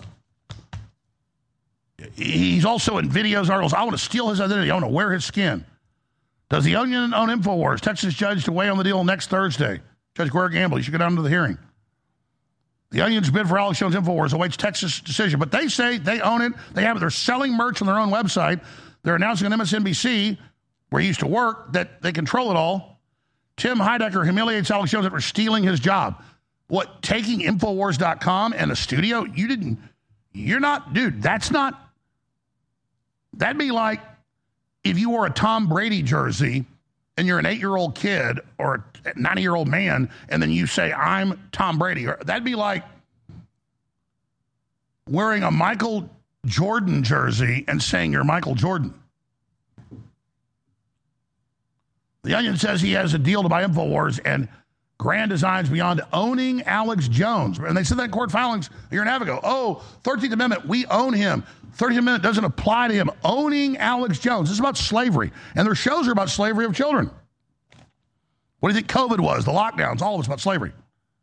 he's also in videos, articles. I want to steal his identity. I want to wear his skin. Does the Onion own InfoWars? Texas judge to weigh on the deal next Thursday. Judge Gloria Gamble, you should go down to the hearing. The Onion's bid for Alex Jones InfoWars awaits Texas decision, but they say they own it. They have it. They're selling merch on their own website. They're announcing on MSNBC, where he used to work, that they control it all. Tim Heidecker humiliates Alex Jones for stealing his job. What, taking Infowars.com and a studio? You're not, dude, that'd be like if you wore a Tom Brady jersey and you're an 8-year-old kid or a 90-year-old man, and then you say, I'm Tom Brady. That'd be like wearing a Michael Jordan jersey and saying you're Michael Jordan. The Onion says he has a deal to buy InfoWars and grand designs beyond owning Alex Jones. And they said that in court filings a year and a half ago. Oh, 13th Amendment, we own him. 13th Amendment doesn't apply to him. Owning Alex Jones. This is about slavery. And their shows are about slavery of children. What do you think COVID was? The lockdowns, all of it's about slavery.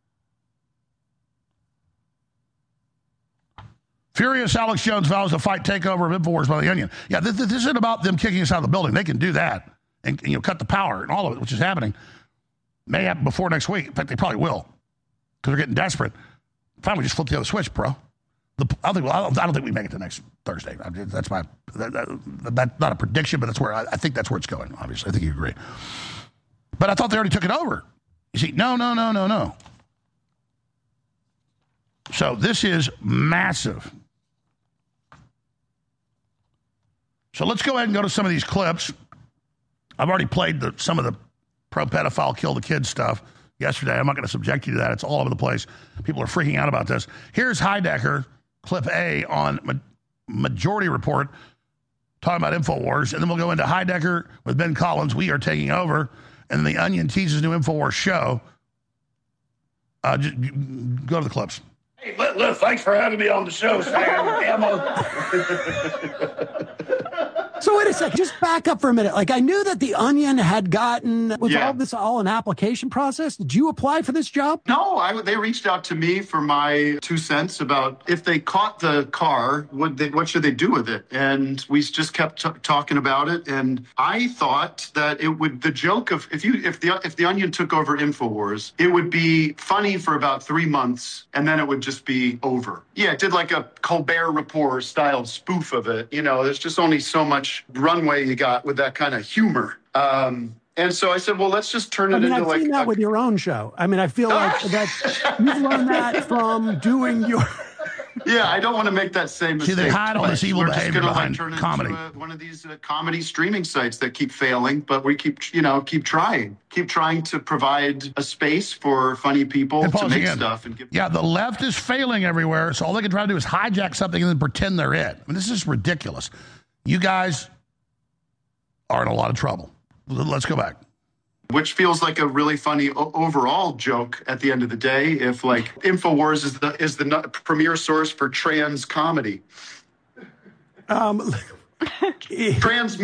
Furious Alex Jones vows to fight takeover of InfoWars by the Onion. Yeah, this isn't about them kicking us out of the building. They can do that and cut the power and all of it, which is happening. May happen before next week. In fact, they probably will because they're getting desperate. Finally, just flip the other switch, bro. I don't think we make it to next Thursday. That's not a prediction, but that's where I think that's where it's going. Obviously, I think you agree. But I thought they already took it over. You see, no. So this is massive. So let's go ahead and go to some of these clips. I've already played some of the pro-pedophile, kill the kids stuff yesterday. I'm not going to subject you to that. It's all over the place. People are freaking out about this. Here's Heidecker, clip A on Majority Report, talking about InfoWars. And then we'll go into Heidecker with Ben Collins. We are taking over. And the Onion teases new InfoWars show. Just go to the clips. Hey, look, thanks for having me on the show, Sam. So wait a second, just back up for a minute. Like, I knew that the Onion had gotten, was all an application process? Did you apply for this job? No, they reached out to me for my 2 cents about if they caught the car, what should they do with it? And we just kept talking about it. And I thought that the joke of if the Onion took over InfoWars, it would be funny for about 3 months, and then it would just be over. Yeah, it did like a Colbert Report style spoof of it. There's just only so much runway you got with that kind of humor. And so I said, well, let's just turn it into I've seen that with your own show. I mean, I feel like that you've learned that from doing your... Yeah, I don't want to make that same mistake. See, they hide all this evil behavior behind turn comedy. Into one of these comedy streaming sites that keep failing, but we keep trying to provide a space for funny people to make stuff. The left is failing everywhere, so all they can try to do is hijack something and then pretend they're it. I mean, this is ridiculous. You guys are in a lot of trouble. Let's go back. Which feels like a really funny overall joke at the end of the day. If InfoWars is the premier source for trans comedy. Trans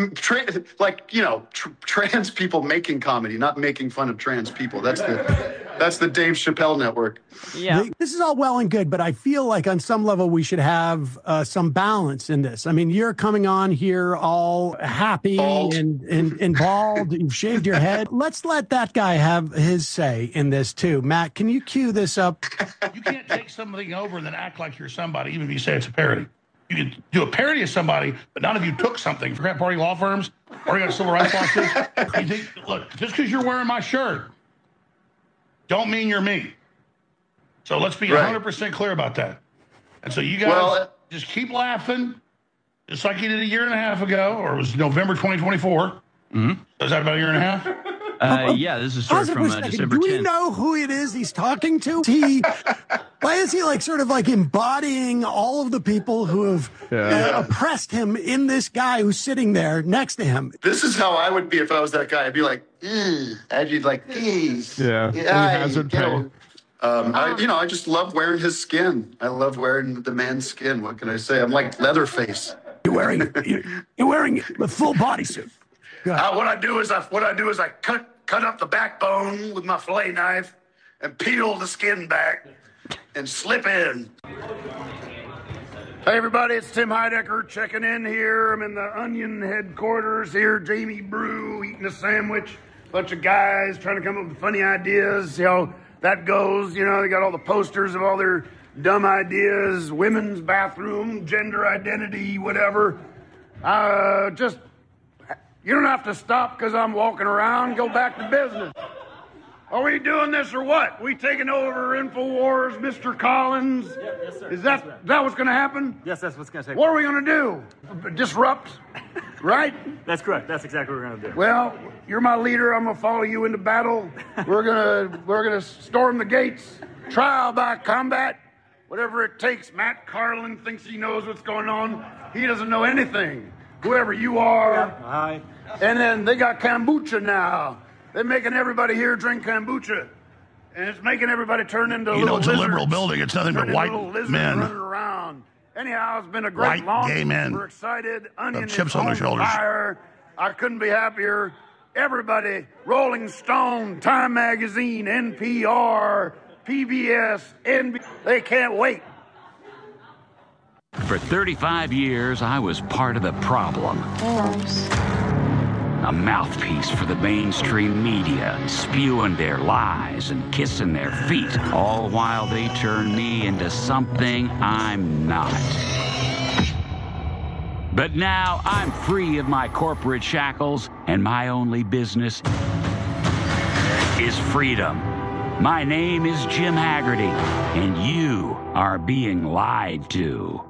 people making comedy, not making fun of trans people. That's the Dave Chappelle network. Yeah. This is all well and good, but I feel like on some level we should have some balance in this. I mean, you're coming on here all happy and bald. You've shaved your head. Let's let that guy have his say in this too. Matt, can you cue this up? You can't take something over and then act like you're somebody, even if you say it's a parody. You can do a parody of somebody, but none of you took something. Forget party law firms, or you got civil rights lawsuits. Look, just because you're wearing my shirt, don't mean you're me. So let's be 100% clear about that. And so you guys just keep laughing, just like you did a year and a half ago, or it was November 2024. Mm-hmm. So is that about a year and a half? Yeah, this is from December 10th. Do we know who it is he's talking to? Why is he sort of embodying all of the people who have oppressed him in this guy who's sitting there next to him? This is how I would be if I was that guy. I'd be like, I'd be like, hazard pay. I just love wearing his skin. I love wearing the man's skin. What can I say? I'm like Leatherface. You're wearing a full bodysuit. What I do is I cut up the backbone with my fillet knife and peel the skin back and slip in. Hey everybody, it's Tim Heidecker checking in here. I'm in the Onion headquarters here. Jamie Brew eating a sandwich. Bunch of guys trying to come up with funny ideas. See how that goes. You know, they got all the posters of all their dumb ideas. Women's bathroom, gender identity, whatever. You don't have to stop because I'm walking around. Go back to business. Are we doing this or what? We taking over InfoWars, Mr. Collins? Yes, sir. Is that what's going to happen? Yes, that's what's going to happen. What are we going to do? Disrupt? Right? That's correct. That's exactly what we're going to do. Well, you're my leader. I'm going to follow you into battle. We're gonna storm the gates. Trial by combat. Whatever it takes. Matt Carlin thinks he knows what's going on. He doesn't know anything. Whoever you are. Yeah. Hi. And then they got kombucha now. They're making everybody here drink kombucha. And it's making everybody turn into You little know, it's a lizards. liberal building. It's nothing but Turn into white little lizards men. running around. Anyhow, it's been a great White launch. gay men We're excited. Onion with chips is on their shoulders. fire. I couldn't be happier. Everybody, Rolling Stone, Time Magazine, NPR, PBS, NBC, they can't wait. For 35 years, I was part of the problem. A mouthpiece for the mainstream media, spewing their lies and kissing their feet, all while they turn me into something I'm not. But now I'm free of my corporate shackles, and my only business is freedom. My name is Jim Haggerty, and you are being lied to.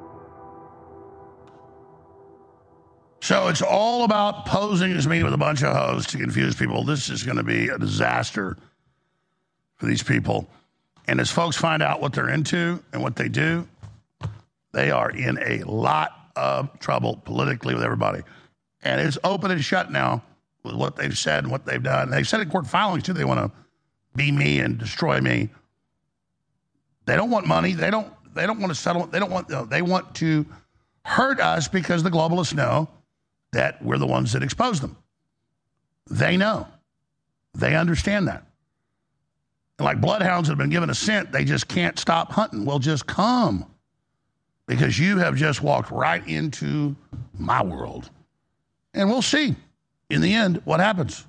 So it's all about posing as me with a bunch of hoes to confuse people. This is going to be a disaster for these people. And as folks find out what they're into and what they do, they are in a lot of trouble politically with everybody. And it's open and shut now with what they've said and what they've done. They've said in court filings, too, they want to be me and destroy me. They don't want money. They don't want to settle. They want to hurt us because the globalists know that we're the ones that expose them. They know. They understand that. And like bloodhounds that have been given a scent, they just can't stop hunting. Well, just come. Because you have just walked right into my world. And we'll see, in the end, what happens.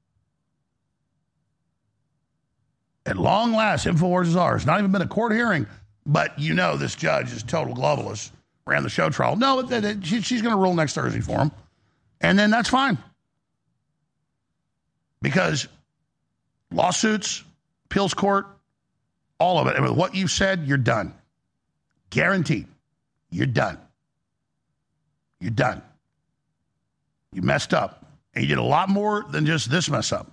At long last, InfoWars is ours. Not even been a court hearing, but you know this judge is total globalist. Ran the show trial. No, she's going to rule next Thursday for him. And then that's fine. Because lawsuits, appeals court, all of it. And with what you've said, you're done. Guaranteed. You're done. You're done. You messed up. And you did a lot more than just this mess up.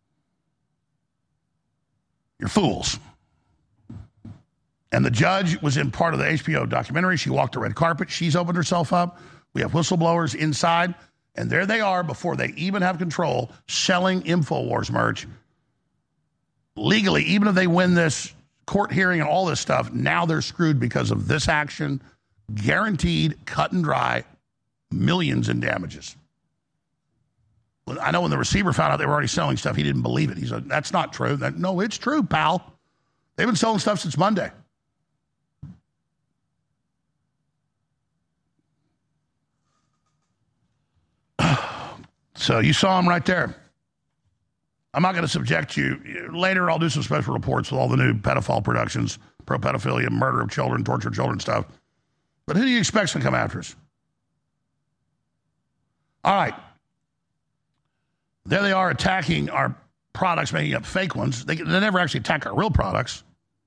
You're fools. And the judge was in part of the HBO documentary. She walked the red carpet. She's opened herself up. We have whistleblowers inside. And there they are, before they even have control, selling InfoWars merch. Legally, even if they win this court hearing and all this stuff, now they're screwed because of this action. Guaranteed, cut and dry, millions in damages. I know when the receiver found out they were already selling stuff, he didn't believe it. He said, that's not true. No, it's true, pal. They've been selling stuff since Monday. So you saw him right there. I'm not going to subject you. Later, I'll do some special reports with all the new pedophile productions, pro-pedophilia, murder of children, torture of children stuff. But who do you expect's going to come after us? All right. There they are attacking our products, making up fake ones. They never actually attack our real products.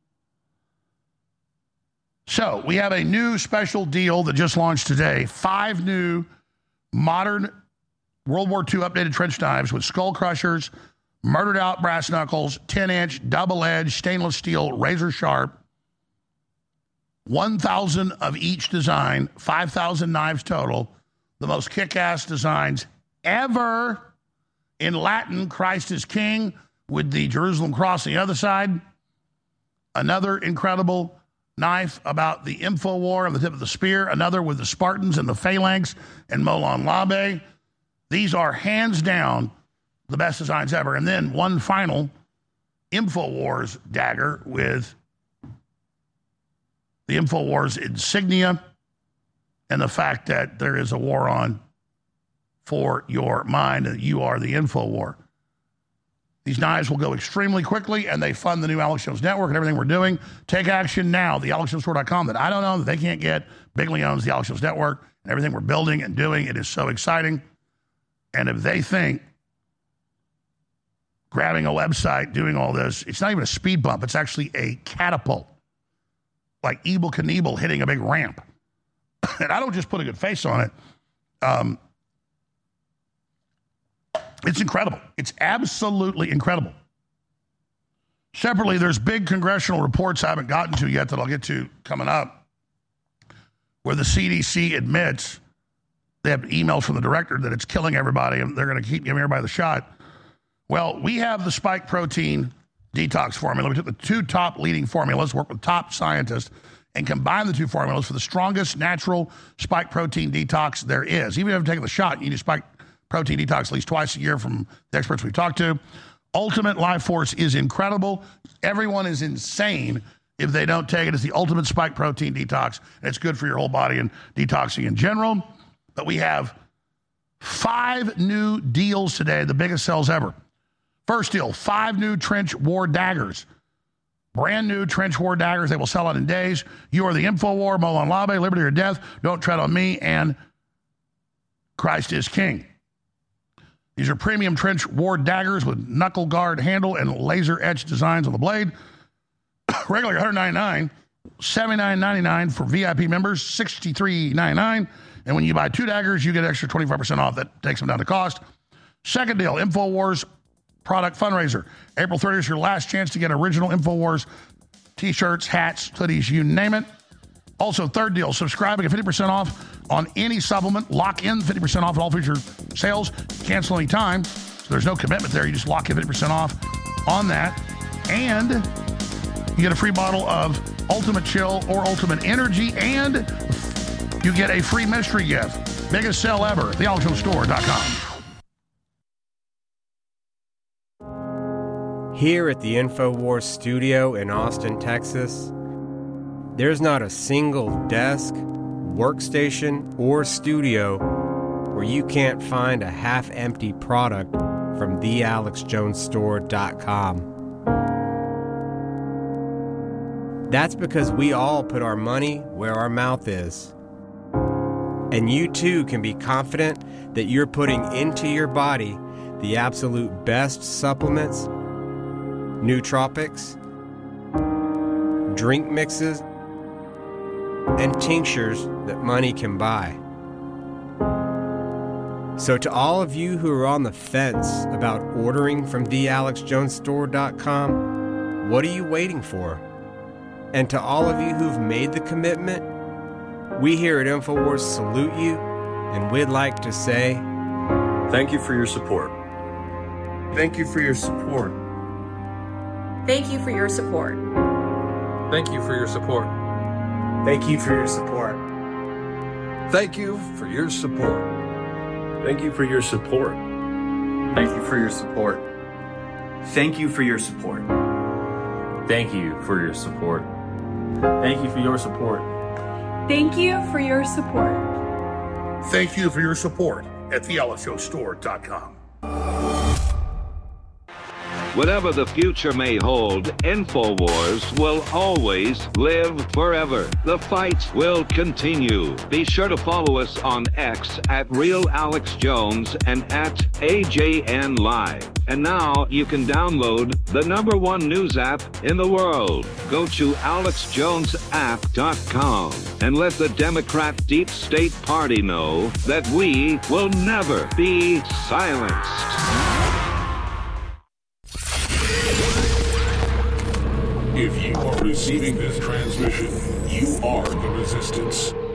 So we have a new special deal that just launched today. 5 new modern World War II updated trench knives with skull crushers, murdered out brass knuckles, 10-inch, double-edged, stainless steel, razor sharp. 1,000 of each design, 5,000 knives total. The most kick-ass designs ever. In Latin, Christ is King, with the Jerusalem cross on the other side. Another incredible knife about the info war on the tip of the spear. Another with the Spartans and the phalanx and Molon Labe. These are hands down the best designs ever. And then one final InfoWars dagger with the InfoWars insignia and the fact that there is a war on for your mind, and you are the info war. These knives will go extremely quickly, and they fund the new Alex Jones Network and everything we're doing. Take action now. The AlexJonesStore.com that I don't know, that they can't get. Bigley owns the Alex Jones Network and everything we're building and doing. It is so exciting. And if they think grabbing a website, doing all this, it's not even a speed bump. It's actually a catapult, like Evel Knievel hitting a big ramp. And I don't just put a good face on it. It's incredible. It's absolutely incredible. Separately, there's big congressional reports I haven't gotten to yet that I'll get to coming up, where the CDC admits they have emails from the director that it's killing everybody and they're going to keep giving everybody the shot. Well, we have the spike protein detox formula. We took the two top leading formulas, worked with top scientists, and combined the two formulas for the strongest natural spike protein detox there is. Even if you've taken the shot, you need spike protein detox at least twice a year from the experts we've talked to. Ultimate Life Force is incredible. Everyone is insane if they don't take it. It's the ultimate spike protein detox. It's good for your whole body and detoxing in general. But we have 5 new deals today, the biggest sales ever. First deal, 5 new trench war daggers. Brand new trench war daggers. They will sell out in days. You are the InfoWar, Molon Labe, Liberty or Death, Don't Tread on Me, and Christ is King. These are premium trench war daggers with knuckle guard handle and laser etched designs on the blade. Regular $199, $79.99 for VIP members, $63.99. And when you buy 2 daggers, you get an extra 25% off. That takes them down to cost. Second deal, InfoWars product fundraiser. April 30th is your last chance to get original InfoWars t-shirts, hats, hoodies, you name it. Also, third deal, subscribe and get 50% off on any supplement. Lock in 50% off at all future sales. Cancel any time. So there's no commitment there. You just lock in 50% off on that. And you get a free bottle of Ultimate Chill or Ultimate Energy. And you get a free mystery gift. Biggest sale ever. TheAlexJonesStore.com. Here at the InfoWars studio in Austin, Texas, there's not a single desk, workstation, or studio where you can't find a half-empty product from TheAlexJonesStore.com. That's because we all put our money where our mouth is. And you too can be confident that you're putting into your body the absolute best supplements, nootropics, drink mixes, and tinctures that money can buy. So to all of you who are on the fence about ordering from TheAlexJonesStore.com, what are you waiting for? And to all of you who've made the commitment, we here at InfoWars salute you, and we'd like to say, thank you for your support. Thank you for your support. Thank you for your support. Thank you for your support. Thank you for your support. Thank you for your support. Thank you for your support. Thank you for your support. Thank you for your support. Thank you for your support. Thank you for your support. Thank you for your support. Thank you for your support at TheAlexJonesStore.com. Whatever the future may hold, InfoWars will always live forever. The fight will continue. Be sure to follow us on X at RealAlexJones and at AJN Live. And now you can download the #1 news app in the world. Go to AlexJonesApp.com and let the Democrat Deep State Party know that we will never be silenced. If you are receiving this transmission, you are the resistance.